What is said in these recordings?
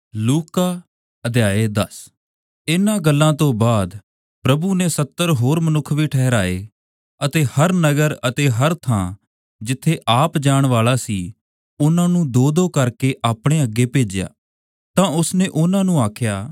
ਲੂਕਾ ਅਧਿਆਇ 10। ਇਨ੍ਹਾਂ ਗੱਲਾਂ ਤੋਂ ਬਾਅਦ ਪ੍ਰਭੂ ਨੇ 70 ਹੋਰ ਮਨੁੱਖ ਵੀ ਠਹਿਰਾਏ ਅਤੇ ਹਰ ਨਗਰ ਅਤੇ ਹਰ ਥਾਂ ਜਿੱਥੇ ਆਪ ਜਾਣ ਵਾਲਾ ਸੀ, ਉਹਨਾਂ ਨੂੰ ਦੋ-ਦੋ ਕਰਕੇ ਆਪਣੇ ਅੱਗੇ ਭੇਜਿਆ। ਤਾਂ ਉਸਨੇ ਉਹਨਾਂ ਨੂੰ ਆਖਿਆ,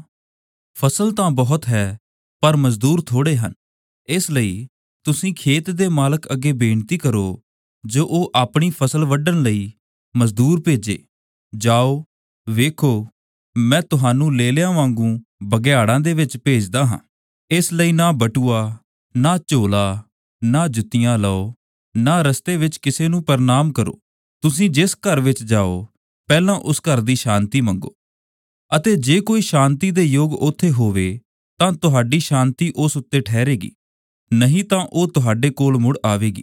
ਫਸਲ ਤਾਂ ਬਹੁਤ ਹੈ, ਪਰ ਮਜ਼ਦੂਰ ਥੋੜ੍ਹੇ ਹਨ। ਇਸ ਲਈ ਤੁਸੀਂ ਖੇਤ ਦੇ ਮਾਲਕ ਅੱਗੇ ਬੇਨਤੀ ਕਰੋ, ਜੋ ਉਹ ਆਪਣੀ ਫਸਲ ਵੱਢਣ ਲਈ ਮਜ਼ਦੂਰ ਭੇਜੇ। ਜਾਓ, ਵੇਖੋ, ਮੈਂ ਤੁਹਾਨੂੰ ਲੇਲਿਆਂ ਵਾਂਗੂ ਬਘਿਆੜਾਂ ਦੇ ਵਿੱਚ ਭੇਜਦਾ ਹਾਂ। ਇਸ ਲਈ ਨਾ ਬਟੂਆ, ਨਾ ਝੋਲਾ, ਨਾ ਜੁੱਤੀਆਂ ਲਓ, ਨਾ ਰਸਤੇ ਵਿੱਚ ਕਿਸੇ ਨੂੰ ਪ੍ਰਣਾਮ ਕਰੋ। ਤੁਸੀਂ ਜਿਸ ਘਰ ਵਿੱਚ ਜਾਓ, ਪਹਿਲਾਂ ਉਸ ਘਰ ਦੀ ਸ਼ਾਂਤੀ ਮੰਗੋ, ਅਤੇ ਜੇ ਕੋਈ ਸ਼ਾਂਤੀ ਦੇ ਯੋਗ ਉੱਥੇ ਹੋਵੇ ਤਾਂ ਤੁਹਾਡੀ ਸ਼ਾਂਤੀ ਉਸ ਉੱਤੇ ਠਹਿਰੇਗੀ, ਨਹੀਂ ਤਾਂ ਉਹ ਤੁਹਾਡੇ ਕੋਲ ਮੁੜ ਆਵੇਗੀ।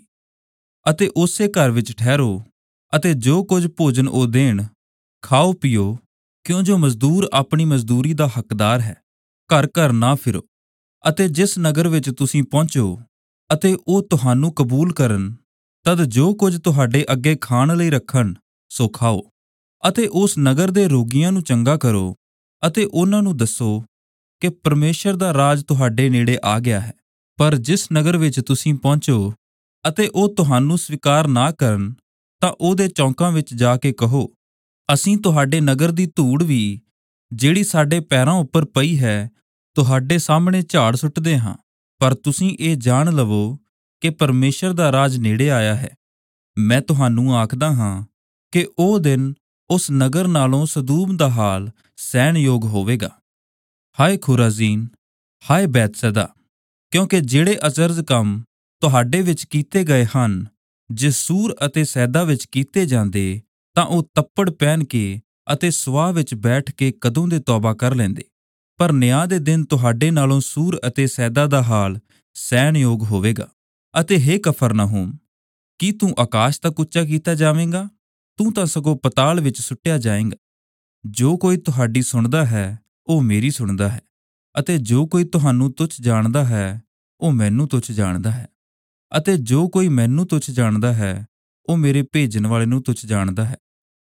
ਅਤੇ ਉਸੇ ਘਰ ਵਿੱਚ ਠਹਿਰੋ, ਅਤੇ ਜੋ ਕੁਝ ਭੋਜਨ ਉਹ ਦੇਣ, ਖਾਓ ਪੀਓ, ਕਿਉਂ ਜੋ ਮਜ਼ਦੂਰ ਆਪਣੀ ਮਜ਼ਦੂਰੀ ਦਾ ਹੱਕਦਾਰ ਹੈ। ਘਰ ਘਰ ਨਾ ਫਿਰੋ। ਅਤੇ ਜਿਸ ਨਗਰ ਵਿੱਚ ਤੁਸੀਂ ਪਹੁੰਚੋ ਅਤੇ ਉਹ ਤੁਹਾਨੂੰ ਕਬੂਲ ਕਰਨ, ਤਦ ਜੋ ਕੁਝ ਤੁਹਾਡੇ ਅੱਗੇ ਖਾਣ ਲਈ ਰੱਖਣ, ਸੋ ਖਾਓ। ਅਤੇ ਉਸ ਨਗਰ ਦੇ ਰੋਗੀਆਂ ਨੂੰ ਚੰਗਾ ਕਰੋ, ਅਤੇ ਉਹਨਾਂ ਨੂੰ ਦੱਸੋ ਕਿ ਪਰਮੇਸ਼ਰ ਦਾ ਰਾਜ ਤੁਹਾਡੇ ਨੇੜੇ ਆ ਗਿਆ ਹੈ। ਪਰ ਜਿਸ ਨਗਰ ਵਿੱਚ ਤੁਸੀਂ ਪਹੁੰਚੋ ਅਤੇ ਉਹ ਤੁਹਾਨੂੰ ਸਵੀਕਾਰ ਨਾ ਕਰਨ, ਤਾਂ ਉਹਦੇ ਚੌਂਕਾਂ ਵਿੱਚ ਜਾ ਕੇ ਕਹੋ, ਅਸੀਂ ਤੁਹਾਡੇ ਨਗਰ ਦੀ ਧੂੜ ਵੀ, ਜਿਹੜੀ ਸਾਡੇ ਪੈਰਾਂ ਉੱਪਰ ਪਈ ਹੈ, ਤੁਹਾਡੇ ਸਾਹਮਣੇ ਝਾੜ ਸੁੱਟਦੇ ਹਾਂ। ਪਰ ਤੁਸੀਂ ਇਹ ਜਾਣ ਲਵੋ ਕਿ ਪਰਮੇਸ਼ਰ ਦਾ ਰਾਜ ਨੇੜੇ ਆਇਆ ਹੈ। ਮੈਂ ਤੁਹਾਨੂੰ ਆਖਦਾ ਹਾਂ ਕਿ ਉਹ ਦਿਨ ਉਸ ਨਗਰ ਨਾਲੋਂ ਸਦੂਮ ਦਾ ਹਾਲ ਸਹਿਣਯੋਗ ਹੋਵੇਗਾ। ਹਾਏ ਖੁਰਾਜ਼ੀਨ, ਹਾਏ ਬੈਤਸੈਦਾ! ਕਿਉਂਕਿ ਜਿਹੜੇ ਅਚਰਜ ਕੰਮ ਤੁਹਾਡੇ ਵਿੱਚ ਕੀਤੇ ਗਏ ਹਨ, ਜੇ ਸੂਰ ਅਤੇ ਸੈਦਾ ਵਿੱਚ ਕੀਤੇ ਜਾਂਦੇ, ਤਾਂ ਉਹ ਤੱਪੜ ਪਹਿਨ ਕੇ ਅਤੇ ਸੁਆਹ ਵਿੱਚ ਬੈਠ ਕੇ ਕਦੋਂ ਦੇ ਤੌਬਾ ਕਰ ਲੈਂਦੇ। ਪਰ ਨਿਆਂ ਦੇ ਦਿਨ ਤੁਹਾਡੇ ਨਾਲੋਂ ਸੂਰ ਅਤੇ ਸੈਦਾ ਦਾ ਹਾਲ ਸਹਿਣਯੋਗ ਹੋਵੇਗਾ। ਅਤੇ ਹੇ ਕਫਰਨਹੂਮ, ਕੀ ਤੂੰ ਆਕਾਸ਼ ਤੱਕ ਉੱਚਾ ਕੀਤਾ ਜਾਵੇਂਗਾ? ਤੂੰ ਤਾਂ ਸਗੋਂ ਪਤਾਲ ਵਿੱਚ ਸੁੱਟਿਆ ਜਾਏਂਗਾ। ਜੋ ਕੋਈ ਤੁਹਾਡੀ ਸੁਣਦਾ ਹੈ, ਉਹ ਮੇਰੀ ਸੁਣਦਾ ਹੈ, ਅਤੇ ਜੋ ਕੋਈ ਤੁਹਾਨੂੰ ਤੁੱਛ ਜਾਣਦਾ ਹੈ, ਉਹ ਮੈਨੂੰ ਤੁੱਛ ਜਾਣਦਾ ਹੈ, ਅਤੇ ਜੋ ਕੋਈ ਮੈਨੂੰ ਤੁੱਛ ਜਾਣਦਾ ਹੈ, ਉਹ ਮੇਰੇ ਭੇਜਣ ਵਾਲੇ ਨੂੰ ਤੁੱਛ ਜਾਣਦਾ ਹੈ।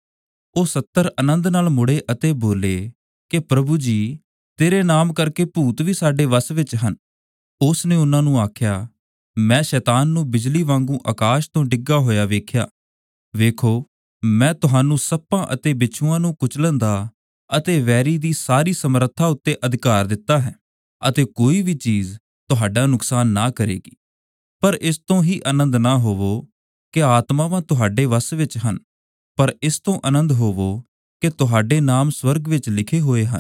ਉਹ 70 ਆਨੰਦ ਨਾਲ ਮੁੜੇ ਅਤੇ ਬੋਲੇ ਕਿ ਪ੍ਰਭੂ ਜੀ, ਤੇਰੇ ਨਾਮ ਕਰਕੇ ਭੂਤ ਵੀ ਸਾਡੇ ਵੱਸ ਵਿੱਚ ਹਨ। ਉਸ ਨੇ ਉਹਨਾਂ ਨੂੰ ਆਖਿਆ, ਮੈਂ ਸ਼ੈਤਾਨ ਨੂੰ ਬਿਜਲੀ ਵਾਂਗੂ ਆਕਾਸ਼ ਤੋਂ ਡਿੱਗਾ ਹੋਇਆ ਵੇਖਿਆ। ਵੇਖੋ, ਮੈਂ ਤੁਹਾਨੂੰ ਸੱਪਾਂ ਅਤੇ ਬਿੱਛੂਆਂ ਨੂੰ ਕੁਚਲਣ ਦਾ ਅਤੇ ਵੈਰੀ ਦੀ ਸਾਰੀ ਸਮਰੱਥਾ ਉੱਤੇ ਅਧਿਕਾਰ ਦਿੱਤਾ ਹੈ, ਅਤੇ ਕੋਈ ਵੀ ਚੀਜ਼ ਤੁਹਾਡਾ ਨੁਕਸਾਨ ਨਾ ਕਰੇਗੀ। ਪਰ ਇਸ ਤੋਂ ਹੀ ਆਨੰਦ ਨਾ ਹੋਵੋ ਕਿ ਆਤਮਾਵਾਂ ਤੁਹਾਡੇ ਵੱਸ ਵਿੱਚ ਹਨ, ਪਰ ਇਸ ਤੋਂ ਆਨੰਦ ਹੋਵੋ ਕਿ ਤੁਹਾਡੇ ਨਾਮ ਸਵਰਗ ਵਿੱਚ ਲਿਖੇ ਹੋਏ ਹਨ।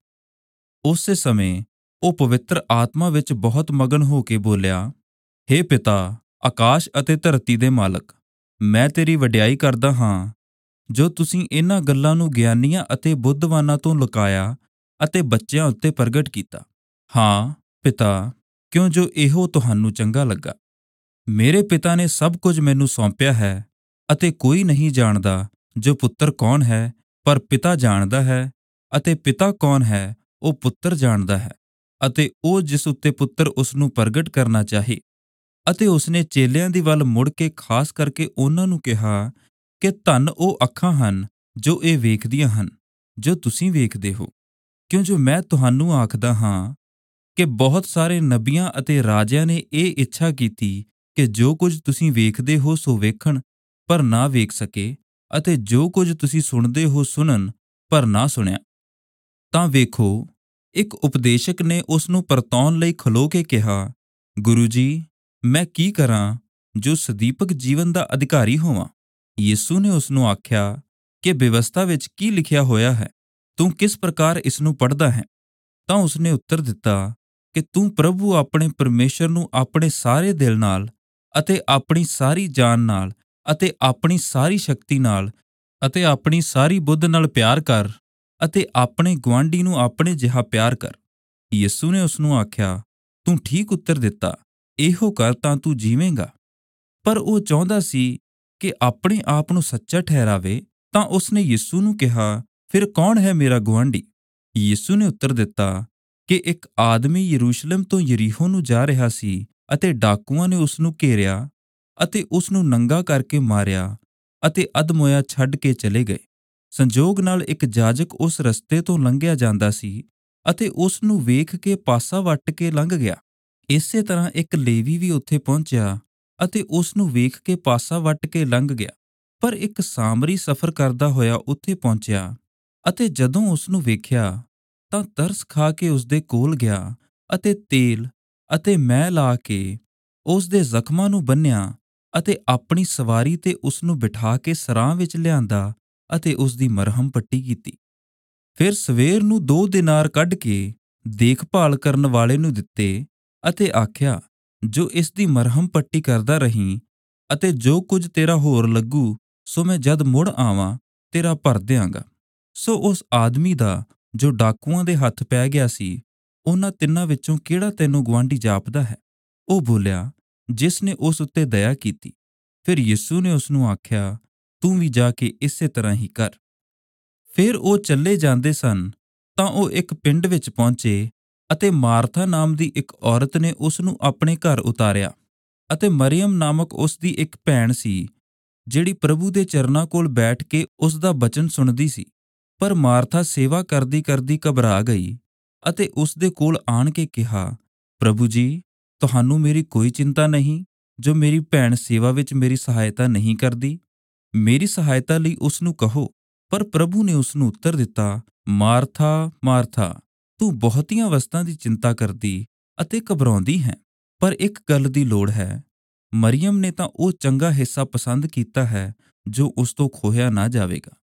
ਉਸੇ ਸਮੇਂ ਉਹ ਪਵਿੱਤਰ ਆਤਮਾ ਵਿੱਚ ਬਹੁਤ ਮਗਨ ਹੋ ਕੇ ਬੋਲਿਆ, ਹੇ ਪਿਤਾ, ਆਕਾਸ਼ ਅਤੇ ਧਰਤੀ ਦੇ ਮਾਲਕ, ਮੈਂ ਤੇਰੀ ਵਡਿਆਈ ਕਰਦਾ ਹਾਂ, ਜੋ ਤੁਸੀਂ ਇਹਨਾਂ ਗੱਲਾਂ ਨੂੰ ਗਿਆਨੀਆਂ ਅਤੇ ਬੁੱਧਵਾਨਾਂ ਤੋਂ ਲੁਕਾਇਆ ਅਤੇ ਬੱਚਿਆਂ ਉੱਤੇ ਪ੍ਰਗਟ ਕੀਤਾ। ਹਾਂ ਪਿਤਾ, ਕਿਉਂ ਜੋ ਇਹੋ ਤੁਹਾਨੂੰ ਚੰਗਾ ਲੱਗਾ। ਮੇਰੇ ਪਿਤਾ ਨੇ ਸਭ ਕੁਝ ਮੈਨੂੰ ਸੌਂਪਿਆ ਹੈ, ਅਤੇ ਕੋਈ ਨਹੀਂ ਜਾਣਦਾ ਜੋ ਪੁੱਤਰ ਕੌਣ ਹੈ, ਪਰ ਪਿਤਾ ਜਾਣਦਾ ਹੈ, ਅਤੇ ਪਿਤਾ ਕੌਣ ਹੈ, ਉਹ ਪੁੱਤਰ ਜਾਣਦਾ ਹੈ, ਅਤੇ ਉਹ ਜਿਸ ਉੱਤੇ ਪੁੱਤਰ ਉਸ ਨੂੰ ਪ੍ਰਗਟ ਕਰਨਾ ਚਾਹੇ। ਅਤੇ ਉਸਨੇ ਚੇਲਿਆਂ ਦੀ ਵੱਲ ਮੁੜ ਕੇ ਖਾਸ ਕਰਕੇ ਉਹਨਾਂ ਨੂੰ ਕਿਹਾ ਕਿ ਧੰਨ ਉਹ ਅੱਖਾਂ ਹਨ ਜੋ ਇਹ ਵੇਖਦੀਆਂ ਹਨ, ਜੋ ਤੁਸੀਂ ਵੇਖਦੇ ਹੋ। ਕਿਉਂ ਜੋ ਮੈਂ ਤੁਹਾਨੂੰ ਆਖਦਾ ਹਾਂ ਕਿ ਬਹੁਤ ਸਾਰੇ ਨਬੀਆਂ ਅਤੇ ਰਾਜਿਆਂ ਨੇ ਇਹ ਇੱਛਾ ਕੀਤੀ ਕਿ ਜੋ ਕੁਝ ਤੁਸੀਂ ਵੇਖਦੇ ਹੋ ਸੋ ਵੇਖਣ, ਪਰ ਨਾ ਵੇਖ ਸਕੇ, ਅਤੇ ਜੋ ਕੁਝ ਤੁਸੀਂ ਸੁਣਦੇ ਹੋ ਸੁਣਨ, ਪਰ ਨਾ ਸੁਣਿਆ। ਤਾਂ ਵੇਖੋ, ਇੱਕ ਉਪਦੇਸ਼ਕ ਨੇ ਉਸ ਨੂੰ ਪਰਤਾਉਣ ਲਈ ਖਲੋ ਕੇ ਕਿਹਾ, ਗੁਰੂ ਜੀ, ਮੈਂ ਕੀ ਕਰਾਂ ਜੋ ਸਦੀਪਕ ਜੀਵਨ ਦਾ ਅਧਿਕਾਰੀ ਹੋਵਾਂ? ਯਿਸੂ ਨੇ ਉਸ ਨੂੰ ਆਖਿਆ ਕਿ ਬਿਵਸਥਾ ਵਿੱਚ ਕੀ ਲਿਖਿਆ ਹੋਇਆ ਹੈ, ਤੂੰ ਕਿਸ ਪ੍ਰਕਾਰ ਇਸ ਨੂੰ ਪੜ੍ਹਦਾ ਹੈ? ਤਾਂ ਉਸਨੇ ਉੱਤਰ ਦਿੱਤਾ ਕਿ ਤੂੰ ਪ੍ਰਭੂ ਆਪਣੇ ਪਰਮੇਸ਼ਰ ਨੂੰ ਆਪਣੇ ਸਾਰੇ ਦਿਲ ਨਾਲ ਅਤੇ ਆਪਣੀ ਸਾਰੀ ਜਾਨ ਨਾਲ ਅਤੇ ਆਪਣੀ ਸਾਰੀ ਸ਼ਕਤੀ ਨਾਲ ਅਤੇ ਆਪਣੀ ਸਾਰੀ ਬੁੱਧ ਨਾਲ ਪਿਆਰ ਕਰ, ਅਤੇ ਆਪਣੇ ਗੁਆਂਢੀ ਨੂੰ ਆਪਣੇ ਜਿਹਾ ਪਿਆਰ ਕਰ। ਯਿਸੂ ਨੇ ਉਸ ਨੂੰ ਆਖਿਆ, ਤੂੰ ਠੀਕ ਉੱਤਰ ਦਿੱਤਾ, ਇਹੋ ਕਰ ਤਾਂ ਤੂੰ ਜੀਵੇਂਗਾ। ਪਰ ਉਹ ਚਾਹੁੰਦਾ ਸੀ ਕਿ ਆਪਣੇ ਆਪ ਨੂੰ ਸੱਚਾ ਠਹਿਰਾਵੇ, ਤਾਂ ਉਸਨੇ ਯਿਸੂ ਨੂੰ ਕਿਹਾ, ਫਿਰ ਕੌਣ ਹੈ ਮੇਰਾ ਗੁਆਂਢੀ? ਯਿਸੂ ਨੇ ਉੱਤਰ ਦਿੱਤਾ ਕਿ ਇੱਕ ਆਦਮੀ ਯਰੂਸ਼ਲਮ ਤੋਂ ਯਰੀਹੋ ਨੂੰ ਜਾ ਰਿਹਾ ਸੀ, ਅਤੇ ਡਾਕੂਆਂ ਨੇ ਉਸ ਨੂੰ ਘੇਰਿਆ ਅਤੇ ਉਸ ਨੂੰ ਨੰਗਾ ਕਰਕੇ ਮਾਰਿਆ ਅਤੇ ਅਧਮੋਇਆ ਛੱਡ ਕੇ ਚਲੇ ਗਏ। ਸੰਜੋਗ ਨਾਲ ਇੱਕ ਜਾਜਕ ਉਸ ਰਸਤੇ ਤੋਂ ਲੰਘਿਆ ਜਾਂਦਾ ਸੀ ਅਤੇ ਉਸ ਨੂੰ ਵੇਖ ਕੇ ਪਾਸਾ ਵੱਟ ਕੇ ਲੰਘ ਗਿਆ। ਇਸੇ ਤਰ੍ਹਾਂ ਇੱਕ ਲੇਵੀ ਵੀ ਉੱਥੇ ਪਹੁੰਚਿਆ ਅਤੇ ਉਸ ਨੂੰ ਵੇਖ ਕੇ ਪਾਸਾ ਵੱਟ ਕੇ ਲੰਘ ਗਿਆ। ਪਰ ਇੱਕ ਸਾਮਰੀ ਸਫ਼ਰ ਕਰਦਾ ਹੋਇਆ ਉੱਥੇ ਪਹੁੰਚਿਆ ਅਤੇ ਜਦੋਂ ਉਸ ਨੂੰ ਵੇਖਿਆ ਤਾਂ ਤਰਸ ਖਾ ਕੇ ਉਸ ਦੇ ਕੋਲ ਗਿਆ ਅਤੇ ਤੇਲ ਅਤੇ ਮੈਅ ਲਾ ਕੇ ਉਸ ਦੇ ਜ਼ਖਮਾਂ ਨੂੰ ਬੰਨ੍ਹਿਆ ਅਤੇ ਆਪਣੀ ਸਵਾਰੀ ਤੇ ਉਸ ਨੂੰ ਬਿਠਾ ਕੇ ਸਰਾਂ ਵਿੱਚ ਲਿਆਂਦਾ ਅਤੇ ਉਸ ਦੀ ਮਰਹਮ ਪੱਟੀ ਕੀਤੀ। ਫਿਰ ਸਵੇਰ ਨੂੰ 2 ਦਿਨਾਰ ਕੱਢ ਕੇ ਦੇਖਭਾਲ ਕਰਨ ਵਾਲੇ ਨੂੰ ਦਿੱਤੇ ਅਤੇ ਆਖਿਆ, ਜੋ ਇਸ ਦੀ ਮਰਹਮ ਪੱਟੀ ਕਰਦਾ ਰਹੀਂ ਅਤੇ ਜੋ ਕੁਝ ਤੇਰਾ ਹੋਰ ਲੱਗੂ ਸੋ ਮੈਂ ਜਦ ਮੁੜ ਆਵਾਂ ਤੇਰਾ ਭਰ ਦਿਆਂਗਾ। ਸੋ ਉਸ ਆਦਮੀ ਦਾ ਜੋ ਡਾਕੂਆਂ ਦੇ ਹੱਥ ਪੈ ਗਿਆ ਸੀ, ਉਹਨਾਂ ਤਿੰਨਾਂ ਵਿੱਚੋਂ ਕਿਹੜਾ ਤੈਨੂੰ ਗੁਆਂਢੀ ਜਾਪਦਾ ਹੈ? ਉਹ ਬੋਲਿਆ, ਜਿਸ ਨੇ ਉਸ ਉੱਤੇ ਦਇਆ ਕੀਤੀ। ਫਿਰ ਯਿਸੂ ਨੇ ਉਸ ਨੂੰ ਆਖਿਆ, ਤੂੰ ਵੀ ਜਾ ਕੇ ਇਸੇ ਤਰ੍ਹਾਂ ਹੀ ਕਰ। ਫਿਰ ਉਹ ਚੱਲੇ ਜਾਂਦੇ ਸਨ ਤਾਂ ਉਹ ਇੱਕ ਪਿੰਡ ਵਿੱਚ ਪਹੁੰਚੇ ਅਤੇ ਮਾਰਥਾ ਨਾਮ ਦੀ ਇੱਕ ਔਰਤ ਨੇ ਉਸ ਨੂੰ ਆਪਣੇ ਘਰ ਉਤਾਰਿਆ ਅਤੇ ਮਰਿਯਮ ਨਾਮਕ ਉਸ ਦੀ ਇੱਕ ਭੈਣ ਸੀ, ਜਿਹੜੀ ਪ੍ਰਭੂ ਦੇ ਚਰਨਾਂ ਕੋਲ ਬੈਠ ਕੇ ਉਸ ਦਾ ਬਚਨ ਸੁਣਦੀ ਸੀ। ਪਰ ਮਾਰਥਾ ਸੇਵਾ ਕਰਦੀ ਕਰਦੀ ਘਬਰਾ ਗਈ ਅਤੇ ਉਸ ਦੇ ਕੋਲ ਆਣ ਕੇ ਕਿਹਾ, ਪ੍ਰਭੂ ਜੀ, ਤੁਹਾਨੂੰ ਮੇਰੀ ਕੋਈ ਚਿੰਤਾ ਨਹੀਂ ਜੋ ਮੇਰੀ ਭੈਣ ਸੇਵਾ ਵਿੱਚ ਮੇਰੀ ਸਹਾਇਤਾ ਨਹੀਂ ਕਰਦੀ? ਮੇਰੀ ਸਹਾਇਤਾ ਲਈ ਉਸ ਨੂੰ ਕਹੋ। ਪਰ ਪ੍ਰਭੂ ਨੇ ਉਸ ਨੂੰ ਉੱਤਰ ਦਿੱਤਾ, ਮਾਰਥਾ, ਮਾਰਥਾ, ਤੂੰ ਬਹੁਤੀਆਂ ਵਸਤਾਂ ਦੀ ਚਿੰਤਾ ਕਰਦੀ ਅਤੇ ਘਬਰਾਉਂਦੀ ਹੈ, ਪਰ ਇੱਕ ਗੱਲ ਦੀ ਲੋੜ ਹੈ। ਮਰਿਯਮ ਨੇ ਤਾਂ ਉਹ ਚੰਗਾ ਹਿੱਸਾ ਪਸੰਦ ਕੀਤਾ ਹੈ ਜੋ ਉਸ ਤੋਂ ਖੋਹਿਆ ਨਾ ਜਾਵੇਗਾ।